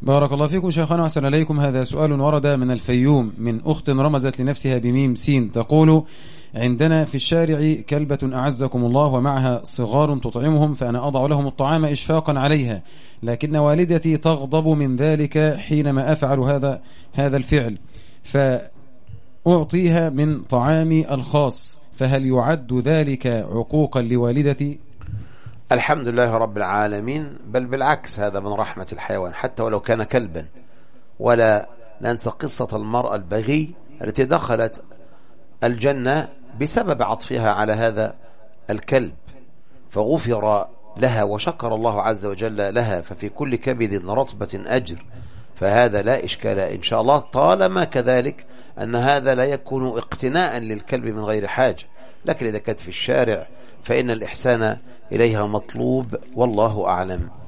بارك الله فيكم شيخنا وأحسن إليكم. هذا سؤال ورد من الفيوم من أخت رمزت لنفسها بميم سين، تقول: عندنا في الشارع كلبة أعزكم الله ومعها صغار تطعمهم، فأنا أضع لهم الطعام إشفاقا عليها، لكن والدتي تغضب من ذلك حينما أفعل هذا الفعل، فأعطيها من طعامي الخاص، فهل يعد ذلك عقوقا لوالدتي؟ الحمد لله رب العالمين، بل بالعكس، هذا من رحمة الحيوان حتى ولو كان كلبا. ولا ننسى قصة المرأة البغي التي دخلت الجنة بسبب عطفها على هذا الكلب، فغفر لها وشكر الله عز وجل لها، ففي كل كبد رطبة أجر، فهذا لا إشكال إن شاء الله، طالما كذلك أن هذا لا يكون اقتناء للكلب من غير حاجة. لكن إذا كانت في الشارع فإن الإحسان إليها مطلوب، والله أعلم.